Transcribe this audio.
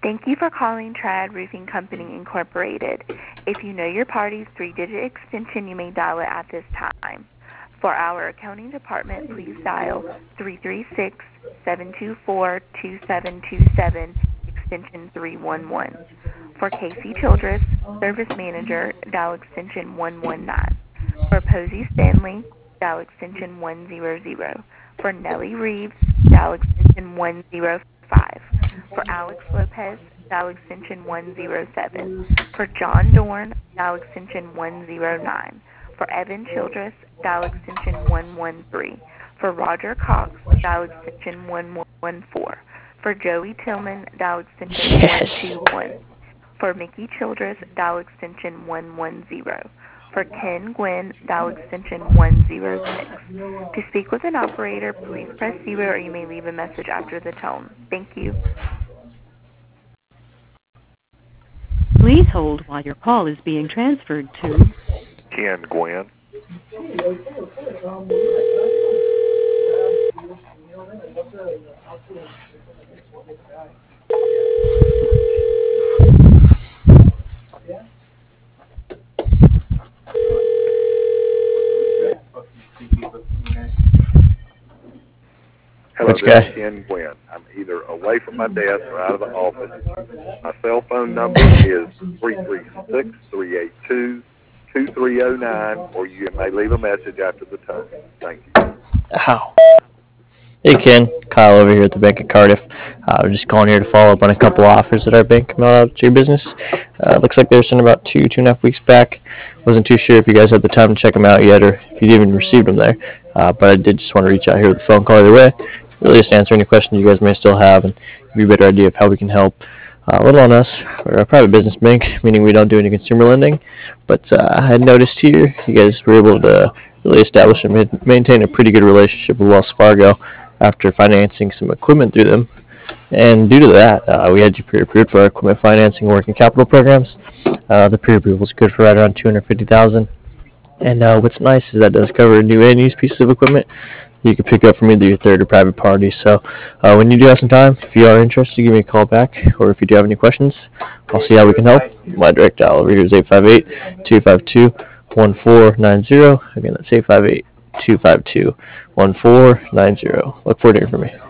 Thank you for calling Triad Roofing Company, Incorporated. If you know your party's 3-digit extension, you may dial it at this time. For our accounting department, please dial 336-724-2727, extension 311. For Casey Childress, Service Manager, dial extension 119. For Posey Stanley, dial extension 100. For Nellie Reeves, dial extension 105. For Alex Lopez, dial extension 107. For John Dorn, dial extension 109. For Evan Childress, dial extension 113. For Roger Cox, dial extension 114. For Joey Tillman, dial extension 121. For Mickey Childress, dial extension 110. For Ken Gwynn, dial extension 106. To speak with an operator, please press 0 or you may leave a message after the tone. Thank you. Please hold while your call is being transferred to Ken Gwynn. Hello, this is Ken Gwynn. I'm either away from my desk or out of the office. My cell phone number is 336-382-2309, or you may leave a message after the tone. Thank you. Ow. Hey Ken, Kyle over here at the Bank of Cardiff. We're just calling here to follow up on a couple offers that our bank came out to your business. Looks like they were sent about 2.5 weeks back. Wasn't too sure if you guys had the time to check them out yet or if you'd even received them there. But I did just want to reach out here with a phone call either way. Really just answer any questions you guys may still have and give you a better idea of how we can help. A little on us. We're a private business bank, meaning we don't do any consumer lending. But I had noticed here you guys were able to really establish and maintain a pretty good relationship with Wells Fargo after financing some equipment through them. And due to that, we had you pre-approved for our equipment financing and working capital programs. The pre-approval is good for right around $250,000. And what's nice is that does cover new and used pieces of equipment you can pick up from either your third or private party. So when you do have some time, if you are interested, give me a call back. Or if you do have any questions, I'll see how we can help. My direct dial over here is 858-252-1490. Again, that's 858-252-1490. Look forward to hearing from you.